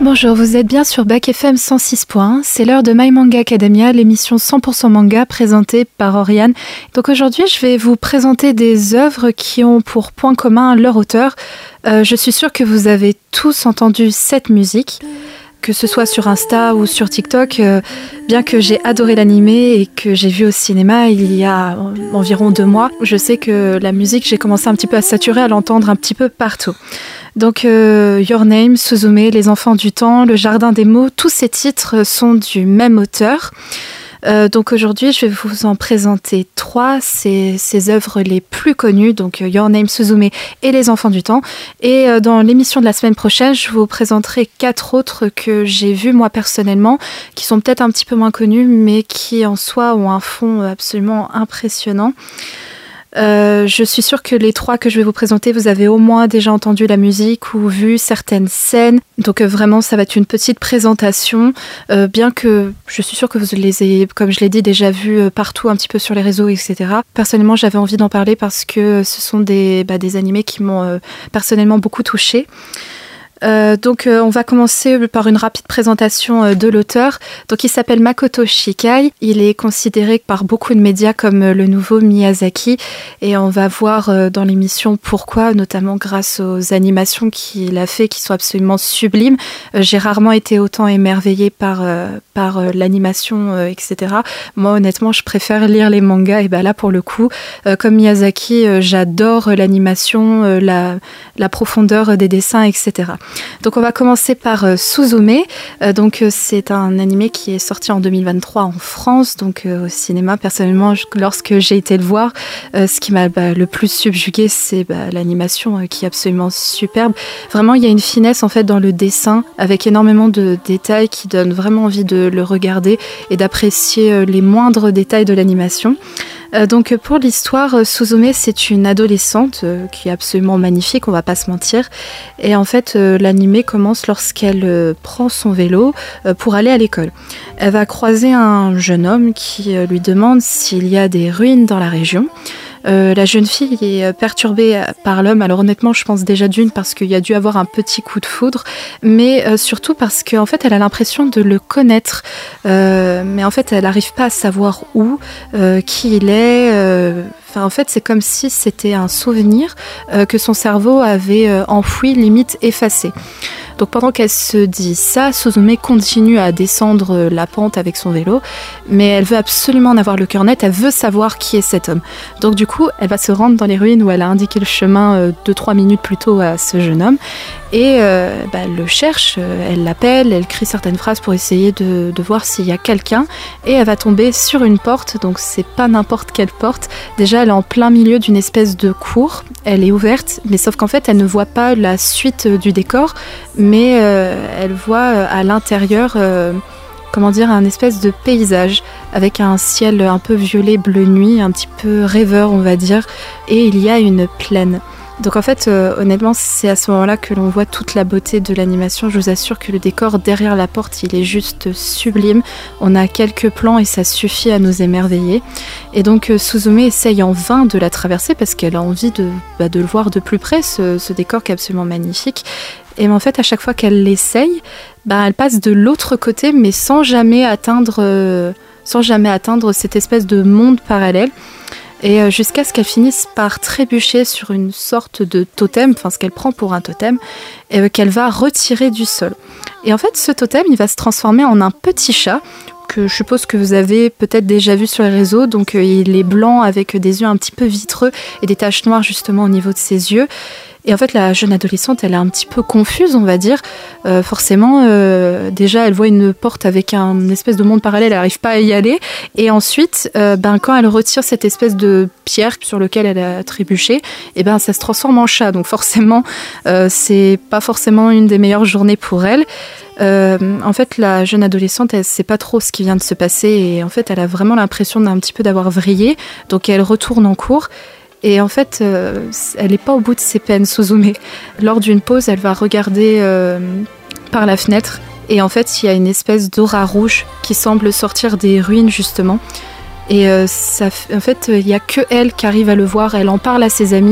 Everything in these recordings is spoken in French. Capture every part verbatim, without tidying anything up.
Bonjour, vous êtes bien sur Bac F M cent six point un, c'est l'heure de My Manga Academia, l'émission cent pour cent manga présentée par Oriane. Donc aujourd'hui, je vais vous présenter des œuvres qui ont pour point commun leur auteur. Euh, je suis sûre que vous avez tous entendu cette musique, que ce soit sur Insta ou sur TikTok, euh, bien que j'ai adoré l'animé et que j'ai vu au cinéma il y a environ deux mois. Je sais que la musique, j'ai commencé un petit peu à saturer, à l'entendre un petit peu partout. Donc euh, Your Name, Suzume, Les Enfants du Temps, Le Jardin des Mots, tous ces titres sont du même auteur. Euh, donc aujourd'hui, je vais vous en présenter trois, ces, ces œuvres les plus connues, donc Your Name, Suzume et Les Enfants du Temps. Et euh, dans l'émission de la semaine prochaine, je vous présenterai quatre autres que j'ai vues moi personnellement, qui sont peut-être un petit peu moins connues, mais qui en soi ont un fond absolument impressionnant. Euh, je suis sûre que les trois que je vais vous présenter, vous avez au moins déjà entendu la musique ou vu certaines scènes. Donc euh, vraiment, ça va être une petite présentation, euh, bien que je suis sûre que vous les ayez, comme je l'ai dit, déjà vus euh, partout, un petit peu sur les réseaux, et cetera. Personnellement, j'avais envie d'en parler parce que ce sont des, bah, des animés qui m'ont euh, personnellement beaucoup touchée. Euh, donc euh, on va commencer par une rapide présentation euh, de l'auteur. Donc il s'appelle Makoto Shinkai. Il est considéré par beaucoup de médias comme euh, le nouveau Miyazaki et on va voir euh, dans l'émission pourquoi, notamment grâce aux animations qu'il a fait qui sont absolument sublimes. Euh, j'ai rarement été autant émerveillée par, euh, par euh, l'animation, euh, et cetera. Moi honnêtement je préfère lire les mangas et ben là pour le coup, euh, comme Miyazaki, euh, j'adore l'animation, euh, la, la profondeur des dessins, et cetera. Donc on va commencer par euh, Suzume. Euh, donc euh, c'est un animé qui est sorti en deux mille vingt-trois en France, donc euh, au cinéma. Personnellement, je, lorsque j'ai été le voir, euh, ce qui m'a bah, le plus subjugué, c'est bah, l'animation euh, qui est absolument superbe. Vraiment, il y a une finesse en fait dans le dessin, avec énormément de détails qui donnent vraiment envie de le regarder et d'apprécier euh, les moindres détails de l'animation. Euh, donc pour l'histoire, euh, Suzume c'est une adolescente euh, qui est absolument magnifique, on va pas se mentir. Et en fait euh, l'animé commence lorsqu'elle euh, prend son vélo euh, pour aller à l'école. Elle va croiser un jeune homme qui euh, lui demande s'il y a des ruines dans la région. Euh, la jeune fille est perturbée par l'homme. Alors honnêtement, je pense déjà d'une parce qu'il y a dû avoir un petit coup de foudre, mais euh, surtout parce qu'en fait, elle a l'impression de le connaître. Euh, mais en fait, elle n'arrive pas à savoir où, euh, qui il est. Euh, Enfin, en fait, c'est comme si c'était un souvenir euh, que son cerveau avait euh, enfoui, limite effacé. Donc pendant qu'elle se dit ça, Suzume continue à descendre la pente avec son vélo, mais elle veut absolument en avoir le cœur net, elle veut savoir qui est cet homme. Donc du coup, elle va se rendre dans les ruines où elle a indiqué le chemin euh, deux trois minutes plus tôt à ce jeune homme, et euh, bah, elle le cherche, euh, elle l'appelle, elle crie certaines phrases pour essayer de, de voir s'il y a quelqu'un, et elle va tomber sur une porte, donc c'est pas n'importe quelle porte. Déjà, elle est en plein milieu d'une espèce de cour, elle est ouverte, mais sauf qu'en fait, elle ne voit pas la suite du décor, mais euh, elle voit euh, à l'intérieur, euh, comment dire, un espèce de paysage avec un ciel un peu violet bleu nuit, un petit peu rêveur on va dire, et il y a une plaine. Donc en fait, euh, honnêtement, c'est à ce moment-là que l'on voit toute la beauté de l'animation. Je vous assure que le décor derrière la porte, il est juste sublime. On a quelques plans et ça suffit à nous émerveiller. Et donc euh, Suzume essaye en vain de la traverser parce qu'elle a envie de, bah, de le voir de plus près, ce, ce décor qui est absolument magnifique. Et en fait, à chaque fois qu'elle l'essaye, bah, elle passe de l'autre côté, mais sans jamais atteindre, euh, sans jamais atteindre cette espèce de monde parallèle. Et jusqu'à ce qu'elle finisse par trébucher sur une sorte de totem, enfin ce qu'elle prend pour un totem, et qu'elle va retirer du sol. Et en fait, ce totem, il va se transformer en un petit chat, que je suppose que vous avez peut-être déjà vu sur les réseaux. Donc il est blanc avec des yeux un petit peu vitreux et des taches noires justement au niveau de ses yeux. Et en fait, la jeune adolescente, elle est un petit peu confuse, on va dire. Euh, forcément, euh, déjà, elle voit une porte avec un espèce de monde parallèle, elle n'arrive pas à y aller. Et ensuite, euh, ben, quand elle retire cette espèce de pierre sur laquelle elle a trébuché, et ben, ça se transforme en chat. Donc forcément, euh, c'est pas forcément une des meilleures journées pour elle. Euh, en fait, la jeune adolescente, elle sait pas trop ce qui vient de se passer. Et en fait, elle a vraiment l'impression d'un petit peu d'avoir vrillé. Donc elle retourne en cours. Et en fait, euh, elle n'est pas au bout de ses peines, Suzume. Lors d'une pause, elle va regarder euh, par la fenêtre. Et en fait, il y a une espèce d'aura rouge qui semble sortir des ruines, justement. Et euh, ça, en fait, il n'y a que elle qui arrive à le voir. Elle en parle à ses amis.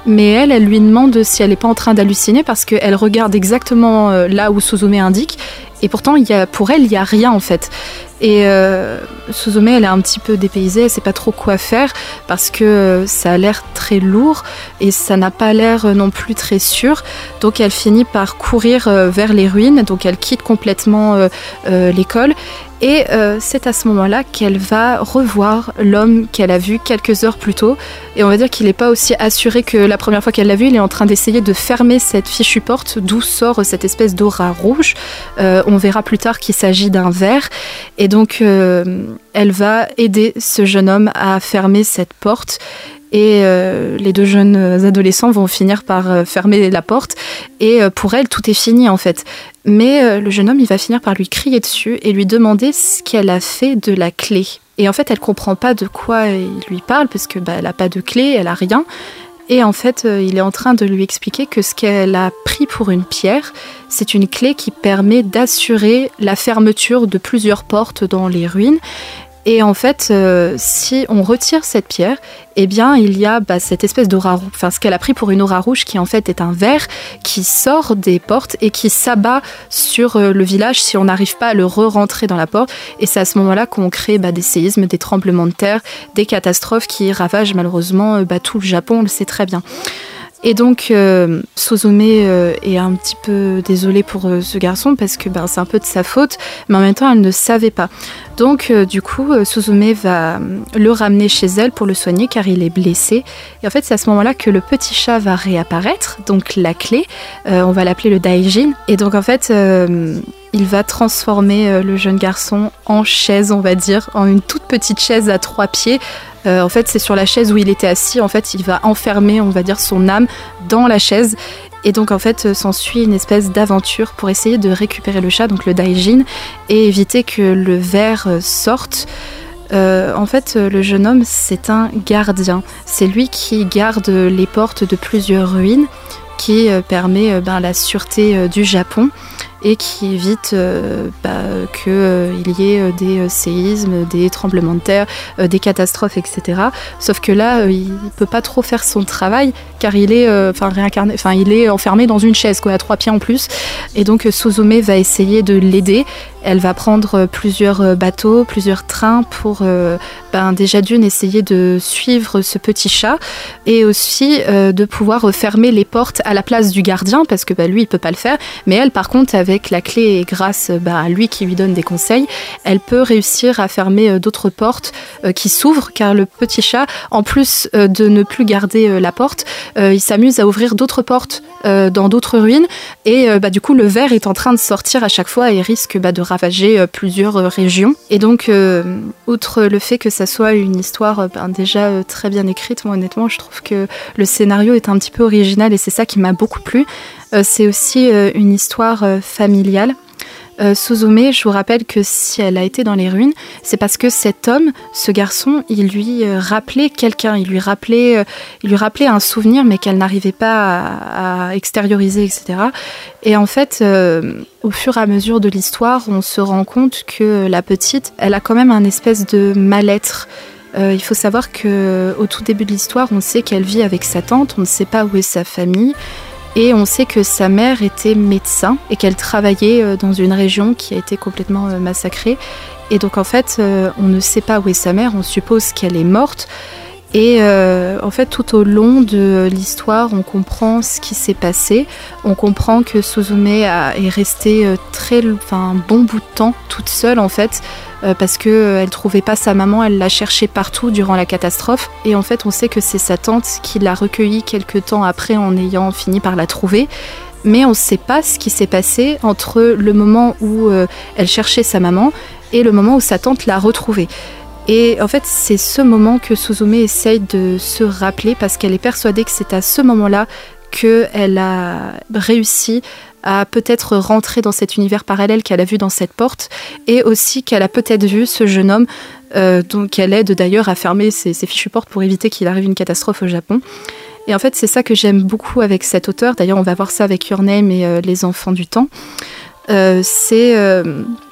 Mais elle, elle lui demande si elle n'est pas en train d'halluciner parce qu'elle regarde exactement là où Suzume indique. Et pourtant, il y a, pour elle, il n'y a rien en fait. Et euh, Suzume, elle est un petit peu dépaysée, elle ne sait pas trop quoi faire parce que ça a l'air très lourd et ça n'a pas l'air non plus très sûr. Donc elle finit par courir vers les ruines, donc elle quitte complètement euh, euh, l'école. Et euh, c'est à ce moment-là qu'elle va revoir l'homme qu'elle a vu quelques heures plus tôt. Et on va dire qu'il n'est pas aussi assuré que la première fois qu'elle l'a vu. Il est en train d'essayer de fermer cette fichue porte d'où sort cette espèce d'aura rouge. Euh, on verra plus tard qu'il s'agit d'un ver. Et donc, euh, elle va aider ce jeune homme à fermer cette porte. Et euh, les deux jeunes adolescents vont finir par euh, fermer la porte. Et euh, pour elle, tout est fini en fait. Mais euh, le jeune homme, il va finir par lui crier dessus et lui demander ce qu'elle a fait de la clé. Et en fait, elle comprend pas de quoi il lui parle parce que bah, elle a pas de clé, elle a rien. Et en fait, euh, il est en train de lui expliquer que ce qu'elle a pris pour une pierre, c'est une clé qui permet d'assurer la fermeture de plusieurs portes dans les ruines. Et en fait, euh, si on retire cette pierre, eh bien, il y a bah, cette espèce d'aura rouge, enfin, ce qu'elle a pris pour une aura rouge, qui en fait est un ver qui sort des portes et qui s'abat sur euh, le village si on n'arrive pas à le re-rentrer dans la porte. Et c'est à ce moment-là qu'on crée bah, des séismes, des tremblements de terre, des catastrophes qui ravagent malheureusement euh, bah, tout le Japon, on le sait très bien. Et donc, euh, Suzume euh, est un petit peu désolée pour euh, ce garçon parce que ben, c'est un peu de sa faute, mais en même temps, elle ne savait pas. Donc, euh, du coup, euh, Suzume va le ramener chez elle pour le soigner car il est blessé. Et en fait, c'est à ce moment-là que le petit chat va réapparaître, donc la clé. Euh, on va l'appeler le Daijin. Et donc, en fait, euh, il va transformer euh, le jeune garçon en chaise, on va dire, en une toute petite chaise à trois pieds. Euh, en fait, c'est sur la chaise où il était assis. En fait, il va enfermer, on va dire, son âme dans la chaise. Et donc, en fait, s'ensuit une espèce d'aventure pour essayer de récupérer le chat, donc le Daijin, et éviter que le ver sorte. Euh, en fait, le jeune homme, c'est un gardien. C'est lui qui garde les portes de plusieurs ruines, qui euh, permet euh, ben, la sûreté euh, du Japon et qui évite euh, bah, qu'il euh, y ait euh, des euh, séismes, des tremblements de terre, euh, des catastrophes, et cetera. Sauf que là, euh, il ne peut pas trop faire son travail car il est, euh, réincarné, il est enfermé dans une chaise, quoi, à trois pieds en plus. Et donc Suzume va essayer de l'aider. Elle va prendre plusieurs bateaux, plusieurs trains pour euh, ben, déjà d'une essayer de suivre ce petit chat et aussi euh, de pouvoir fermer les portes à la place du gardien parce que bah, lui il peut pas le faire, mais elle par contre avec la clé et grâce bah, à lui qui lui donne des conseils, elle peut réussir à fermer euh, d'autres portes euh, qui s'ouvrent car le petit chat en plus euh, de ne plus garder euh, la porte, euh, il s'amuse à ouvrir d'autres portes euh, dans d'autres ruines et euh, bah, du coup le ver est en train de sortir à chaque fois et risque bah, de ravager plusieurs régions. Et donc, euh, outre le fait que ça soit une histoire ben, déjà euh, très bien écrite, moi honnêtement, je trouve que le scénario est un petit peu original et c'est ça qui m'a beaucoup plu. Euh, c'est aussi euh, une histoire euh, familiale. Euh, Suzume, je vous rappelle que si elle a été dans les ruines, c'est parce que cet homme, ce garçon, il lui euh, rappelait quelqu'un, il lui rappelait, euh, il lui rappelait un souvenir, mais qu'elle n'arrivait pas à, à extérioriser, et cetera. Et en fait, euh, au fur et à mesure de l'histoire, on se rend compte que la petite, elle a quand même un espèce de mal-être. Euh, il faut savoir qu'au tout début de l'histoire, on sait qu'elle vit avec sa tante, on ne sait pas où est sa famille. Et on sait que sa mère était médecin et qu'elle travaillait dans une région qui a été complètement massacrée. Et donc en fait, on ne sait pas où est sa mère, on suppose qu'elle est morte. Et euh, en fait, tout au long de l'histoire, on comprend ce qui s'est passé. On comprend que Suzume a, est restée très, enfin, un bon bout de temps toute seule en fait, euh, parce qu'elle euh, ne trouvait pas sa maman, elle l'a cherchée partout durant la catastrophe. Et en fait, on sait que c'est sa tante qui l'a recueillie quelques temps après en ayant fini par la trouver. Mais on ne sait pas ce qui s'est passé entre le moment où euh, elle cherchait sa maman et le moment où sa tante l'a retrouvée. Et en fait, c'est ce moment que Suzume essaye de se rappeler parce qu'elle est persuadée que c'est à ce moment-là qu'elle a réussi à peut-être rentrer dans cet univers parallèle qu'elle a vu dans cette porte et aussi qu'elle a peut-être vu ce jeune homme euh, donc elle aide d'ailleurs à fermer ses, ses fichues portes pour éviter qu'il arrive une catastrophe au Japon. Et en fait, c'est ça que j'aime beaucoup avec cet auteur. D'ailleurs, on va voir ça avec Your Name et euh, Les Enfants du Temps. Euh, c'est... Euh,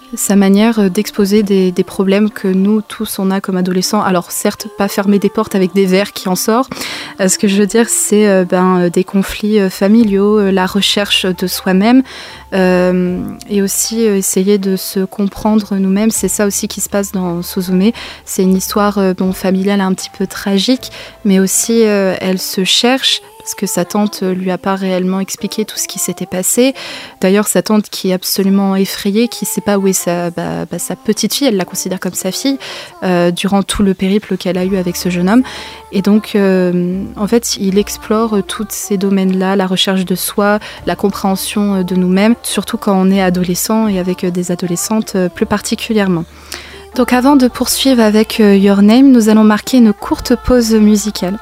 sa manière d'exposer des, des problèmes que nous tous on a comme adolescents. Alors certes, pas fermer des portes avec des verres qui en sortent. Euh, ce que je veux dire, c'est euh, ben, des conflits euh, familiaux, euh, la recherche de soi-même euh, et aussi euh, essayer de se comprendre nous-mêmes. C'est ça aussi qui se passe dans Suzume. C'est une histoire euh, bon, familiale un petit peu tragique, mais aussi euh, elle se cherche. Parce que sa tante lui a pas réellement expliqué tout ce qui s'était passé. D'ailleurs, sa tante qui est absolument effrayée, qui sait pas où est sa, bah, bah, sa petite fille, elle la considère comme sa fille, euh, durant tout le périple qu'elle a eu avec ce jeune homme. Et donc, euh, en fait, il explore tous ces domaines-là, la recherche de soi, la compréhension de nous-mêmes, surtout quand on est adolescent et avec des adolescentes plus particulièrement. Donc avant de poursuivre avec Your Name, nous allons marquer une courte pause musicale.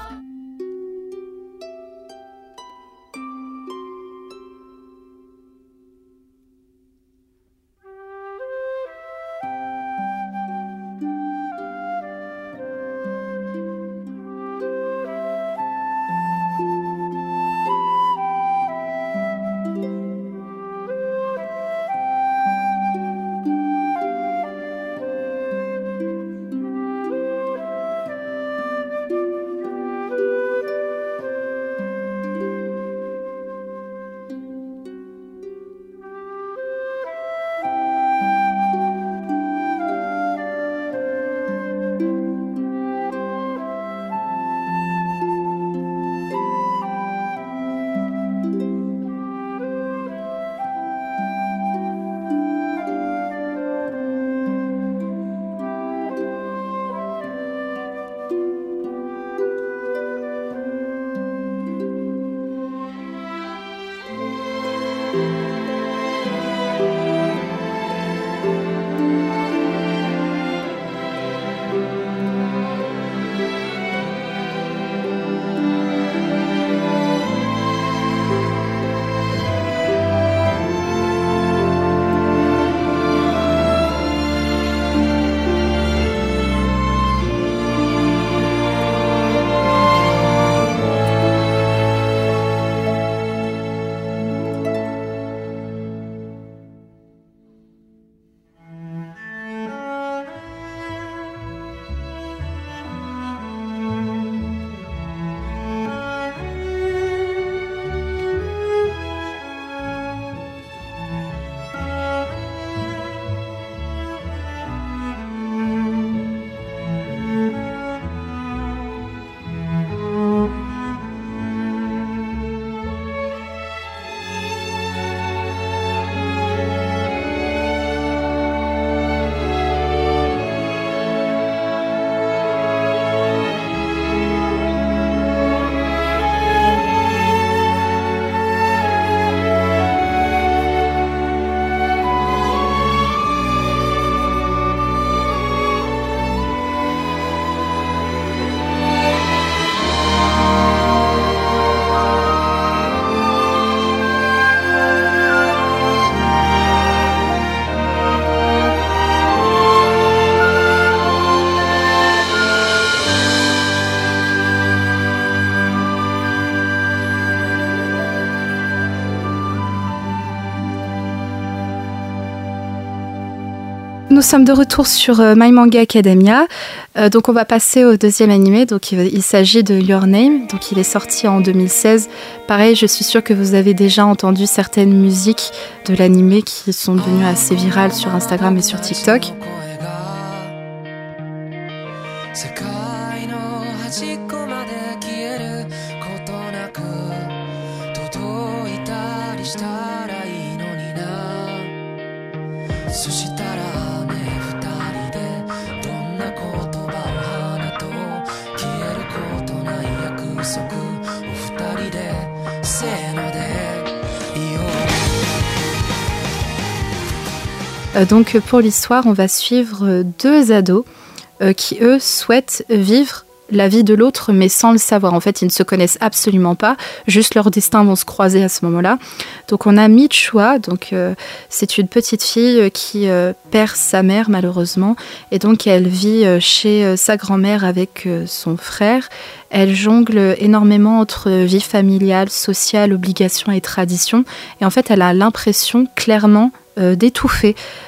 Nous sommes de retour sur euh, My Manga Academia. Euh, donc on va passer au deuxième animé. Donc il, il s'agit de Your Name. Donc il est sorti en deux mille seize. Pareil, je suis sûre que vous avez déjà entendu certaines musiques de l'animé qui sont devenues assez virales sur Instagram et sur TikTok. Donc pour l'histoire, on va suivre deux ados euh, qui, eux, souhaitent vivre la vie de l'autre, mais sans le savoir. En fait, ils ne se connaissent absolument pas, juste leurs destins vont se croiser à ce moment-là. Donc on a Michua, donc euh, c'est une petite fille qui euh, perd sa mère malheureusement, et donc elle vit euh, chez euh, sa grand-mère avec euh, son frère. Elle jongle énormément entre vie familiale, sociale, obligations et traditions, et en fait elle a l'impression clairement euh, d'étouffer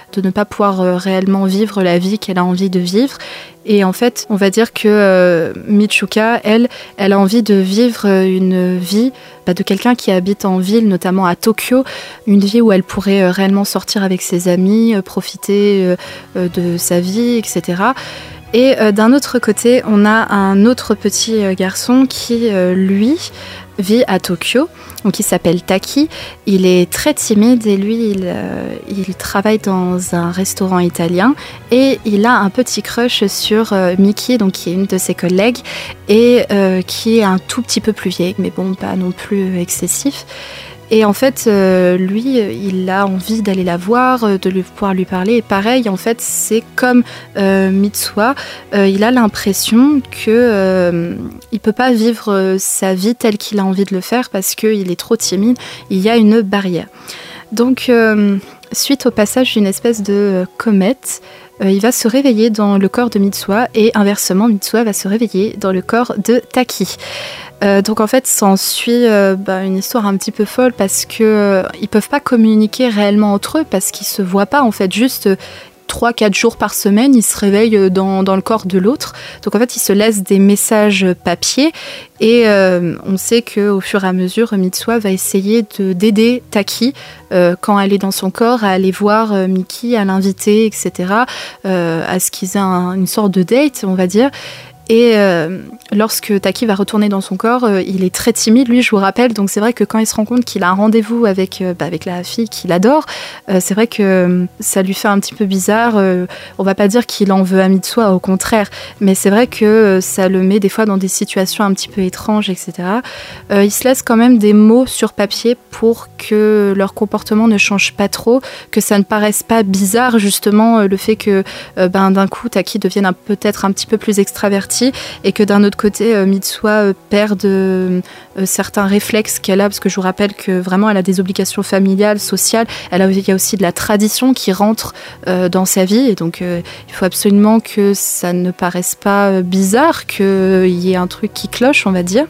de ne pas pouvoir euh, réellement vivre la vie qu'elle a envie de vivre. Et en fait, on va dire que euh, Mitsuka, elle, elle a envie de vivre une vie bah, de quelqu'un qui habite en ville, notamment à Tokyo, une vie où elle pourrait euh, réellement sortir avec ses amis, euh, profiter euh, euh, de sa vie, et cetera. Et euh, d'un autre côté, on a un autre petit euh, garçon qui, euh, lui, vit à Tokyo, donc il s'appelle Taki. Il est très timide et lui, il, euh, il travaille dans un restaurant italien et il a un petit crush sur euh, Miki, donc qui est une de ses collègues et euh, qui est un tout petit peu plus vieille, mais bon, pas non plus excessif. Et en fait, euh, lui, il a envie d'aller la voir, de lui, pouvoir lui parler. Et pareil, en fait, c'est comme euh, Mitsuha, euh, il a l'impression que euh, il peut pas vivre sa vie telle qu'il a envie de le faire parce qu'il est trop timide. Il y a une barrière. Donc, euh, suite au passage d'une espèce de comète, euh, il va se réveiller dans le corps de Mitsuha et inversement, Mitsuha va se réveiller dans le corps de Taki. Euh, donc en fait, s'ensuit euh, bah, une histoire un petit peu folle parce que euh, ils peuvent pas communiquer réellement entre eux parce qu'ils se voient pas en fait. Juste euh, trois quatre jours par semaine, ils se réveillent dans, dans le corps de l'autre. Donc en fait, ils se laissent des messages papier et euh, on sait qu'au fur et à mesure, Mitsuha va essayer de, d'aider Taki euh, quand elle est dans son corps, à aller voir euh, Miki, à l'inviter, et cetera. Euh, à ce qu'ils aient un, une sorte de date, on va dire. Et euh, lorsque Taki va retourner dans son corps, euh, il est très timide, lui, je vous rappelle. Donc c'est vrai que quand il se rend compte qu'il a un rendez-vous avec, euh, bah, avec la fille qu'il adore, euh, c'est vrai que euh, ça lui fait un petit peu bizarre. Euh, on va pas dire qu'il en veut à Mitsuha, au contraire. Mais c'est vrai que euh, ça le met des fois dans des situations un petit peu étranges, et cetera. Euh, il se laisse quand même des mots sur papier pour que leur comportement ne change pas trop, que ça ne paraisse pas bizarre, justement, euh, le fait que euh, ben, d'un coup, Taki devienne un, peut-être un petit peu plus extraverti et que d'un autre côté, euh, Mitsuha euh, perde euh, euh, certains réflexes qu'elle a, parce que je vous rappelle que vraiment elle a des obligations familiales, sociales, elle a, il y a aussi de la tradition qui rentre euh, dans sa vie, et donc euh, il faut absolument que ça ne paraisse pas euh, bizarre, qu'il euh, y ait un truc qui cloche, on va dire.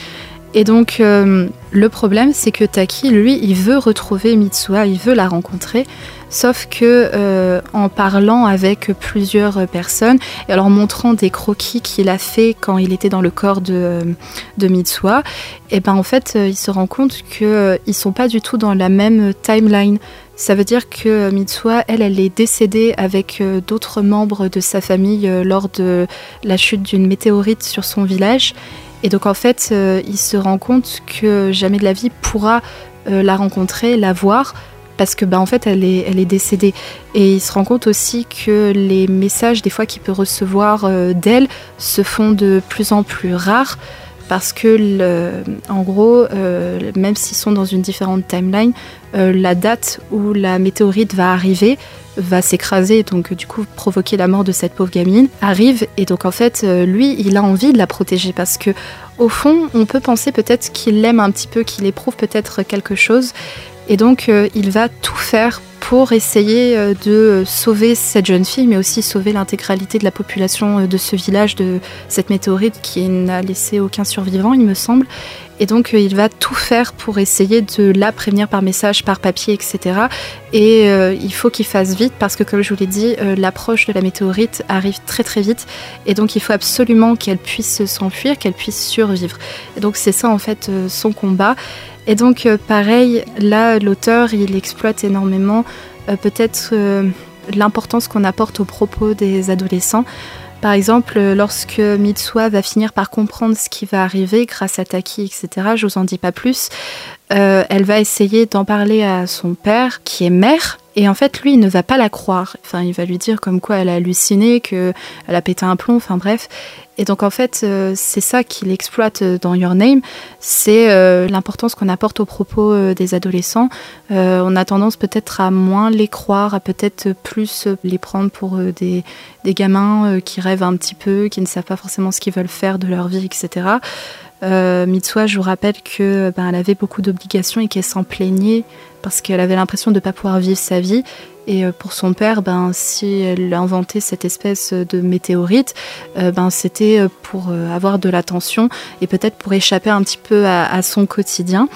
Et donc euh, le problème, c'est que Taki, lui, il veut retrouver Mitsuha, il veut la rencontrer, sauf que euh, en parlant avec plusieurs personnes et en leur montrant des croquis qu'il a fait quand il était dans le corps de, de Mitsuha, et ben en fait euh, il se rend compte qu'ils euh, ne sont pas du tout dans la même timeline. Ça veut dire que Mitsuha, elle, elle est décédée avec euh, d'autres membres de sa famille euh, lors de la chute d'une météorite sur son village. Et donc en fait, euh, il se rend compte que jamais de la vie pourra euh, la rencontrer, la voir, parce que bah, en fait, elle est, elle est décédée. Et il se rend compte aussi que les messages, des fois, qu'il peut recevoir euh, d'elle, se font de plus en plus rares, parce que, le, en gros, euh, même s'ils sont dans une différente timeline, euh, la date où la météorite va arriver, va s'écraser, donc du coup provoquer la mort de cette pauvre gamine, arrive, et donc en fait euh, lui il a envie de la protéger parce que au fond on peut penser peut-être qu'il l'aime un petit peu, qu'il éprouve peut-être quelque chose, et donc euh, il va tout faire pour essayer euh, de sauver cette jeune fille, mais aussi sauver l'intégralité de la population euh, de ce village, de cette météorite qui n'a laissé aucun survivant, il me semble. Et donc euh, il va tout faire pour essayer de la prévenir par message, par papier, et cetera. Et euh, il faut qu'il fasse vite parce que, comme je vous l'ai dit, euh, l'approche de la météorite arrive très très vite. Et donc il faut absolument qu'elle puisse s'enfuir, qu'elle puisse survivre. Et donc c'est ça en fait euh, son combat. Et donc euh, pareil, là l'auteur il exploite énormément euh, peut-être euh, l'importance qu'on apporte aux propos des adolescents. Par exemple, lorsque Mitsuha va finir par comprendre ce qui va arriver grâce à Taki, et cetera, je vous en dis pas plus, euh, elle va essayer d'en parler à son père, qui est maire, et en fait, lui, il ne va pas la croire. Enfin, il va lui dire comme quoi elle a halluciné, qu'elle a pété un plomb, enfin bref. Et donc, en fait, euh, c'est ça qu'il exploite dans Your Name, c'est euh, l'importance qu'on apporte aux propos euh, des adolescents. Euh, on a tendance peut-être à moins les croire, à peut-être plus les prendre pour euh, des, des gamins euh, qui rêvent un petit peu, qui ne savent pas forcément ce qu'ils veulent faire de leur vie, et cetera. Euh, Mitsuha, je vous rappelle que ben, elle avait beaucoup d'obligations et qu'elle s'en plaignait parce qu'elle avait l'impression de ne pas pouvoir vivre sa vie. Et pour son père, ben, si elle a inventé cette espèce de météorite, euh, ben, c'était pour avoir de l'attention et peut-être pour échapper un petit peu à, à son quotidien.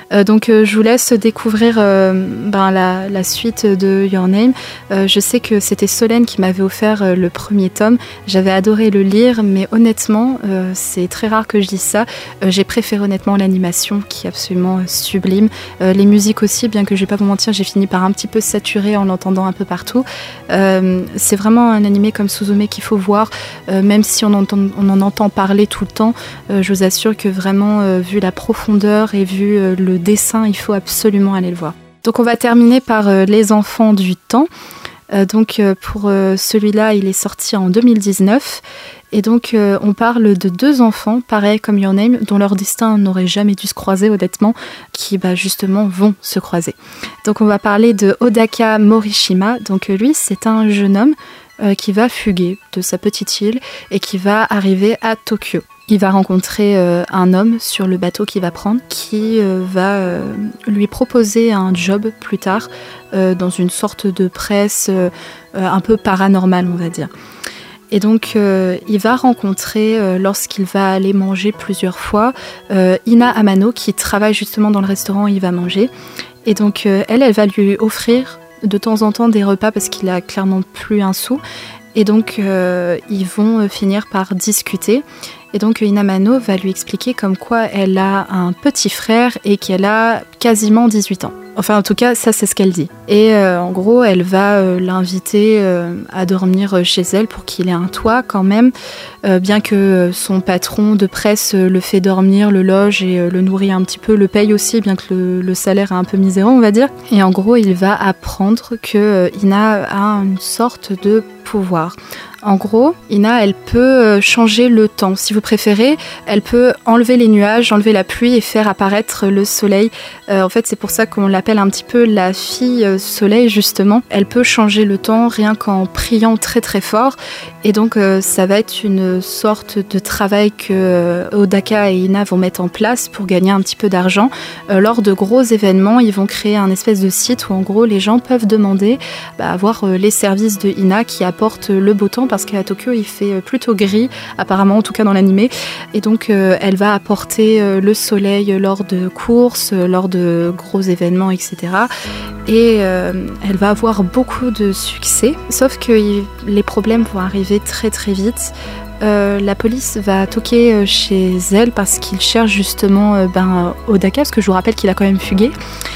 Euh, donc euh, je vous laisse découvrir euh, ben, la, la suite de Your Name. Euh, je sais que c'était Solène qui m'avait offert euh, le premier tome. J'avais adoré le lire, mais honnêtement, euh, c'est très rare que je dise ça. Euh, j'ai préféré honnêtement l'animation qui est absolument euh, sublime. Euh, les musiques aussi, bien que je vais pas vous mentir, j'ai fini par un petit peu saturer en l'entendant un peu partout. Euh, c'est vraiment un animé comme Suzume qu'il faut voir, euh, même si on, entend, on en entend parler tout le temps. Euh, je vous assure que vraiment, euh, vu la profondeur et vu euh, le dessin, il faut absolument aller le voir. Donc on va terminer par euh, Les Enfants du Temps. Euh, donc euh, pour euh, celui-là, il est sorti en deux mille dix-neuf. Et donc euh, on parle de deux enfants, pareil comme Your Name, dont leur destin n'aurait jamais dû se croiser honnêtement, qui bah, justement vont se croiser. Donc on va parler de Odaka Morishima. Donc euh, lui, c'est un jeune homme euh, qui va fuguer de sa petite île et qui va arriver à Tokyo. Il va rencontrer euh, un homme sur le bateau qu'il va prendre qui euh, va euh, lui proposer un job plus tard euh, dans une sorte de presse euh, un peu paranormale, on va dire. Et donc euh, il va rencontrer, euh, lorsqu'il va aller manger plusieurs fois, euh, Ina Amano qui travaille justement dans le restaurant où il va manger. Et donc euh, elle, elle va lui offrir de temps en temps des repas parce qu'il a clairement plus un sou. Et donc euh, ils vont finir par discuter. Et donc Ina Amano va lui expliquer comme quoi elle a un petit frère et qu'elle a quasiment dix-huit ans. Enfin en tout cas ça c'est ce qu'elle dit. Et euh, en gros elle va euh, l'inviter euh, à dormir chez elle pour qu'il ait un toit quand même, euh, bien que son patron de presse le fait dormir, le loge et euh, le nourrit un petit peu, le paye aussi bien que le, le salaire est un peu miséreux on va dire. Et en gros il va apprendre que euh, Ina a une sorte de pouvoir. En gros, Ina, elle peut changer le temps. Si vous préférez, elle peut enlever les nuages, enlever la pluie et faire apparaître le soleil. Euh, en fait, c'est pour ça qu'on l'appelle un petit peu la fille soleil, justement. Elle peut changer le temps rien qu'en priant très très fort. Et donc, euh, ça va être une sorte de travail que euh, Odaka et Ina vont mettre en place pour gagner un petit peu d'argent. Euh, lors de gros événements, ils vont créer un espèce de site où, en gros, les gens peuvent demander bah, à voir euh, les services de Ina qui apportent le beau temps parce qu'à Tokyo, il fait plutôt gris, apparemment, en tout cas dans l'animé. Et donc, euh, elle va apporter euh, le soleil lors de courses, euh, lors de gros événements, et cetera. Et euh, elle va avoir beaucoup de succès, sauf que y, les problèmes vont arriver très très vite. Euh, la police va toquer chez elle parce qu'il cherche justement euh, ben, Odaka, parce que je vous rappelle qu'il a quand même fugué.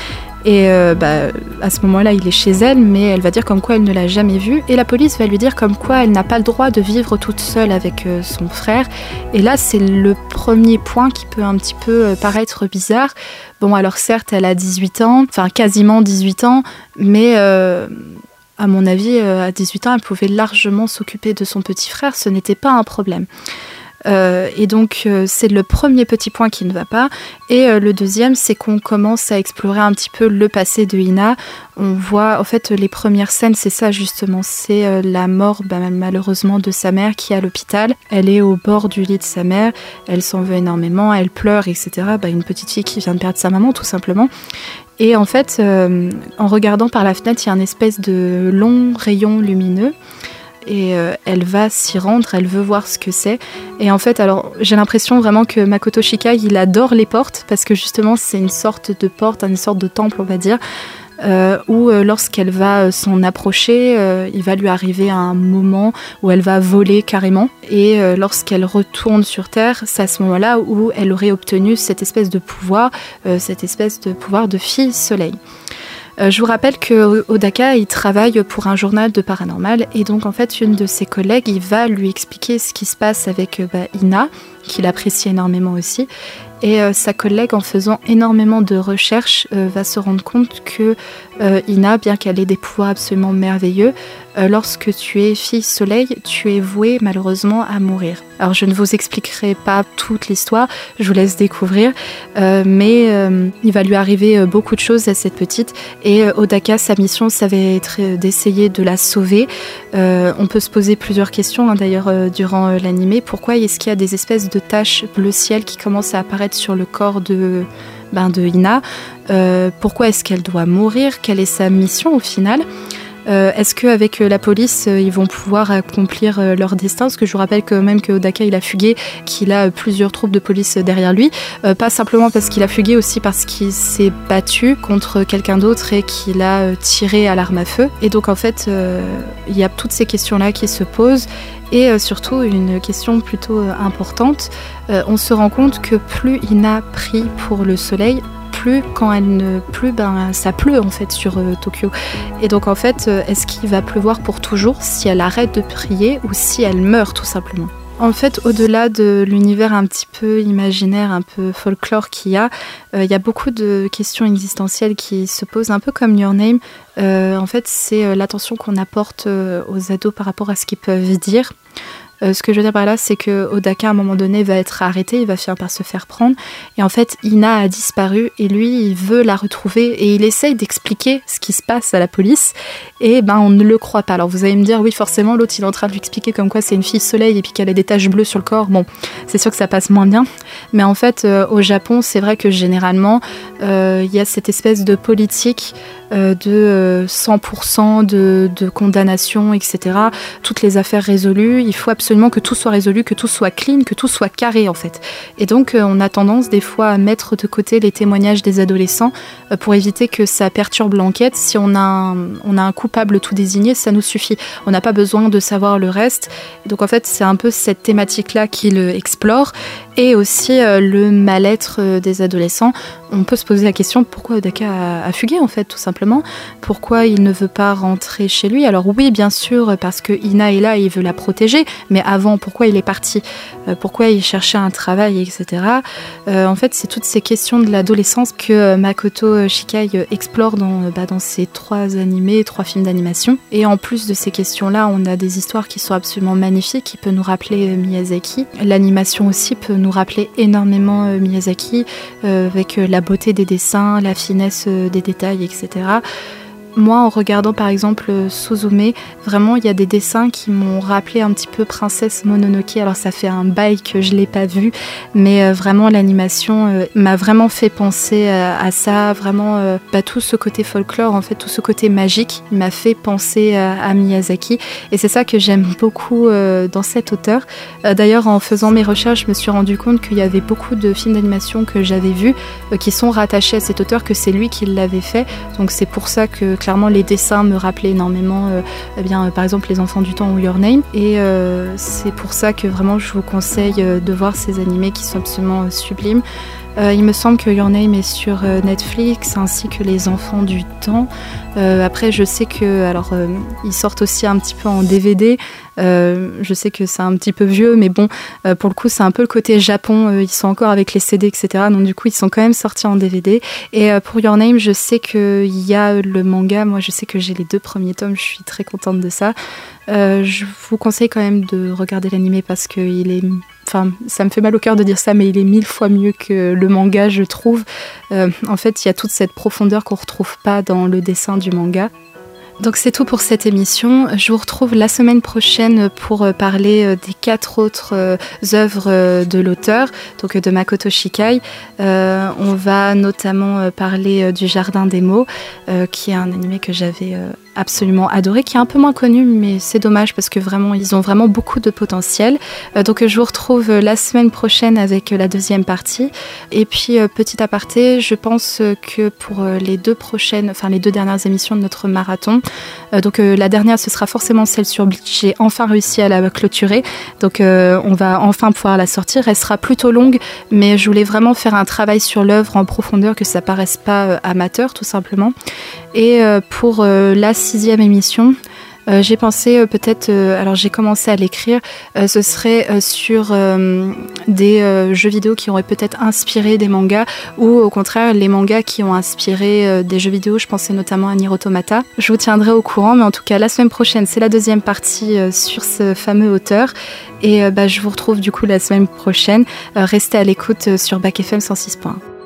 Et euh, bah, à ce moment-là, il est chez elle, mais elle va dire comme quoi elle ne l'a jamais vu. Et la police va lui dire comme quoi elle n'a pas le droit de vivre toute seule avec euh, son frère. Et là, c'est le premier point qui peut un petit peu euh, paraître bizarre. Bon, alors certes, elle a dix-huit ans, enfin quasiment dix-huit ans, mais euh, à mon avis, euh, à dix-huit ans, elle pouvait largement s'occuper de son petit frère. Ce n'était pas un problème. Euh, et donc euh, c'est le premier petit point qui ne va pas. Et euh, le deuxième, c'est qu'on commence à explorer un petit peu le passé de Ina. On voit, en fait, les premières scènes, c'est ça justement, c'est euh, la mort bah, malheureusement de sa mère qui est à l'hôpital. Elle est au bord du lit de sa mère, elle s'en veut énormément, elle pleure, et cetera. Bah, une petite fille qui vient de perdre sa maman tout simplement. Et en fait, euh, en regardant par la fenêtre, il y a une espèce de long rayon lumineux. Et euh, elle va s'y rendre, elle veut voir ce que c'est. Et en fait, alors j'ai l'impression vraiment que Makoto Shinkai, il adore les portes, parce que justement c'est une sorte de porte, une sorte de temple on va dire, euh, où euh, lorsqu'elle va euh, s'en approcher, euh, il va lui arriver un moment où elle va voler carrément. Et euh, lorsqu'elle retourne sur Terre, c'est à ce moment-là où elle aurait obtenu cette espèce de pouvoir, euh, cette espèce de pouvoir de fille soleil. Euh, je vous rappelle que Odaka, il travaille pour un journal de paranormal et donc en fait une de ses collègues, il va lui expliquer ce qui se passe avec bah, Ina, qu'il apprécie énormément aussi. Et euh, sa collègue, en faisant énormément de recherches, euh, va se rendre compte que euh, Ina, bien qu'elle ait des pouvoirs absolument merveilleux, euh, lorsque tu es fille soleil, tu es vouée malheureusement à mourir. Alors je ne vous expliquerai pas toute l'histoire, je vous laisse découvrir, euh, mais euh, il va lui arriver euh, beaucoup de choses à cette petite. Et euh, Odaka, sa mission, ça va être euh, d'essayer de la sauver. Euh, on peut se poser plusieurs questions, hein, d'ailleurs, euh, durant euh, l'animé. Pourquoi est-ce qu'il y a des espèces de taches bleu ciel qui commencent à apparaître sur le corps de, ben de Ina? euh, Pourquoi est-ce qu'elle doit mourir? Quelle est sa mission au final? Euh, est-ce qu'avec la police, euh, ils vont pouvoir accomplir euh, leur destin? Parce que je vous rappelle que même que Odaka, il a fugué, qu'il a euh, plusieurs troupes de police derrière lui. Euh, pas simplement parce qu'il a fugué, aussi parce qu'il s'est battu contre quelqu'un d'autre et qu'il a euh, tiré à l'arme à feu. Et donc en fait, euh, il y a toutes ces questions-là qui se posent. Et euh, surtout, une question plutôt euh, importante, euh, on se rend compte que plus Ina prie pour le soleil, plus quand elle ne pleut, ben, ça pleut en fait sur euh, Tokyo. Et donc en fait, euh, est-ce qu'il va pleuvoir pour toujours si elle arrête de prier ou si elle meurt tout simplement? En fait, au-delà de l'univers un petit peu imaginaire, un peu folklore qu'il y a, il euh, y a beaucoup de questions existentielles qui se posent, un peu comme Your Name. Euh, en fait, c'est euh, l'attention qu'on apporte euh, aux ados par rapport à ce qu'ils peuvent dire. Euh, ce que je veux dire par là, c'est que Odaka, à un moment donné, va être arrêté, il va finir par se faire prendre. Et en fait, Ina a disparu et lui, il veut la retrouver et il essaye d'expliquer ce qui se passe à la police. Et ben, on ne le croit pas. Alors vous allez me dire, oui, forcément, l'autre, il est en train de lui expliquer comme quoi c'est une fille soleil et puis qu'elle a des taches bleues sur le corps. Bon, c'est sûr que ça passe moins bien. Mais en fait, euh, au Japon, c'est vrai que généralement, euh, il y a cette espèce de politique euh, de euh, cent pour cent de, de condamnation, et cetera. Toutes les affaires résolues, il faut absolument que tout soit résolu, que tout soit clean, que tout soit carré en fait. Et donc euh, on a tendance des fois à mettre de côté les témoignages des adolescents euh, pour éviter que ça perturbe l'enquête. Si on a, un, on a un coupable tout désigné, ça nous suffit. On n'a pas besoin de savoir le reste. Et donc en fait c'est un peu cette thématique-là qu'il explore. Et aussi euh, le mal-être euh, des adolescents. On peut se poser la question pourquoi Odaka a, a fugué en fait, tout simplement. Pourquoi il ne veut pas rentrer chez lui? Alors oui, bien sûr, parce que Ina est là et il veut la protéger, mais avant, pourquoi il est parti? euh, Pourquoi il cherchait un travail, et cetera. Euh, en fait, c'est toutes ces questions de l'adolescence que euh, Makoto Shinkai euh, explore dans, bah, dans ses trois animés, trois films d'animation. Et en plus de ces questions-là, on a des histoires qui sont absolument magnifiques, qui peuvent nous rappeler euh, Miyazaki. L'animation aussi peut nous rappeler énormément euh, Miyazaki, euh, avec euh, la beauté des dessins, la finesse euh, des détails, et cetera. Moi, en regardant par exemple Suzume, vraiment il y a des dessins qui m'ont rappelé un petit peu Princesse Mononoke. Alors ça fait un bail que je l'ai pas vu, mais euh, vraiment l'animation euh, m'a vraiment fait penser à, à ça. Vraiment, euh, bah, tout ce côté folklore, en fait, tout ce côté magique, m'a fait penser à, à Miyazaki. Et c'est ça que j'aime beaucoup euh, dans cet auteur. Euh, d'ailleurs, en faisant mes recherches, je me suis rendu compte qu'il y avait beaucoup de films d'animation que j'avais vus euh, qui sont rattachés à cet auteur, que c'est lui qui l'avait fait. Donc c'est pour ça que clairement les dessins me rappelaient énormément euh, eh bien, euh, par exemple Les Enfants du Temps ou Your Name, et euh, c'est pour ça que vraiment je vous conseille euh, de voir ces animés qui sont absolument euh, sublimes. Euh, il me semble que Your Name est sur euh, Netflix ainsi que Les Enfants du Temps. Euh, après je sais que alors euh, ils sortent aussi un petit peu en D V D. Euh, je sais que c'est un petit peu vieux, mais bon, euh, pour le coup, c'est un peu le côté Japon. Euh, ils sont encore avec les C D, et cetera. Donc du coup, ils sont quand même sortis en D V D. Et euh, pour Your Name, je sais qu'il y a le manga. Moi, je sais que j'ai les deux premiers tomes. Je suis très contente de ça. Euh, je vous conseille quand même de regarder l'animé parce que il est... Enfin, ça me fait mal au cœur de dire ça, mais il est mille fois mieux que le manga, je trouve. Euh, en fait, il y a toute cette profondeur qu'on ne retrouve pas dans le dessin du manga. Donc c'est tout pour cette émission. Je vous retrouve la semaine prochaine pour parler des quatre autres œuvres de l'auteur, donc de Makoto Shinkai. Euh, on va notamment parler du Jardin des mots, euh, qui est un animé que j'avais absolument adoré, qui est un peu moins connu, mais c'est dommage parce que vraiment ils ont vraiment beaucoup de potentiel. Euh, donc je vous retrouve la semaine prochaine avec la deuxième partie. Et puis petit aparté, je pense que pour les deux prochaines, enfin les deux dernières émissions de notre marathon, Euh, donc euh, la dernière, ce sera forcément celle sur Bleach. J'ai enfin réussi à la clôturer, donc euh, on va enfin pouvoir la sortir. Elle sera plutôt longue, mais je voulais vraiment faire un travail sur l'œuvre en profondeur, que ça paraisse pas euh, amateur tout simplement. Et euh, pour euh, la sixième émission, Euh, j'ai pensé euh, peut-être, euh, alors j'ai commencé à l'écrire, euh, ce serait euh, sur euh, des euh, jeux vidéo qui auraient peut-être inspiré des mangas, ou au contraire les mangas qui ont inspiré euh, des jeux vidéo. Je pensais notamment à Nier Automata. Je vous tiendrai au courant, mais en tout cas la semaine prochaine c'est la deuxième partie euh, sur ce fameux auteur. Et euh, bah, je vous retrouve du coup la semaine prochaine. Euh, restez à l'écoute euh, sur Bac F M cent six point un.